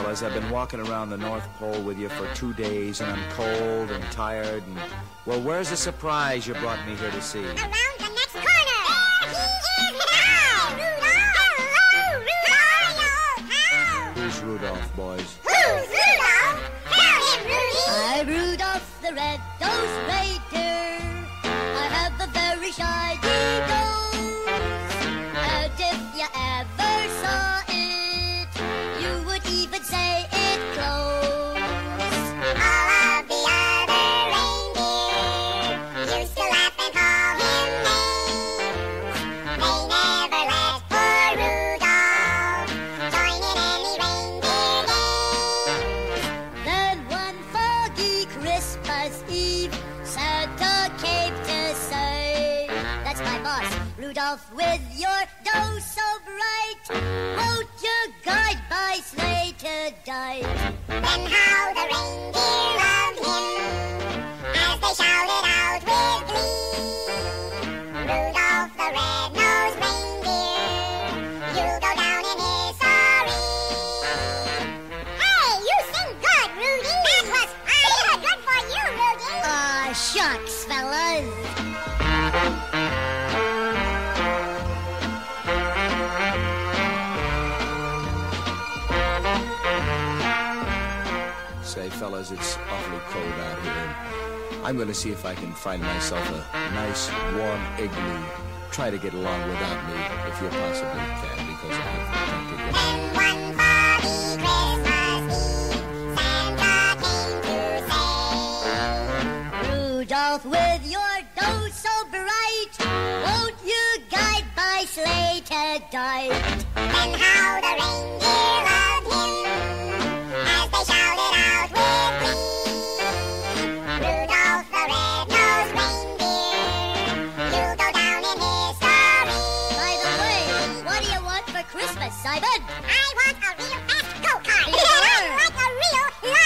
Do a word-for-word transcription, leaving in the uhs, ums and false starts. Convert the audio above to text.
fellas. I've been walking around the North Pole with you for two days, and I'm cold and tired, and... Well, where's the surprise you brought me here to see? Around the next corner! There he is now! Rudolph! Hello, Rudolph! How? Who's Rudolph, boys? Who's Rudolph? Tell him, Rudy! I'm Rudolph the Red-Nosed Reindeer. I have a very shiny nose. And if you ever saw it, you would even say it glows. All of the other reindeer used to laugh and call him names. They never let poor Rudolph join in any reindeer games. Then one foggy Christmas Eve, Santa came to say, that's my boss, Rudolph, with your nose so bright, won't you guide my sleigh tonight? Then how the reindeer loved him as they shouted out with glee. Rudolph the red-nosed reindeer, you'll go down in history. Hey, you sing good, Rudy. That was fine. Good for you, Rudy. Aw, shucks, fellas. Say, fellas, it's awfully cold out here. I'm going to see if I can find myself a nice, warm igloo. Try to get along without me, if you possibly can, because I have to get... Then one foggy Christmas Eve, Santa came to say, Rudolph, with your nose so bright, won't you guide my sleigh tonight? then how the reindeer loved him as they shouted out with glee. Rudolph the red-nosed reindeer, you'll go down in history. By the way, what do you want for Christmas, Simon? I want a real fast go-kart. Yeah. Like a real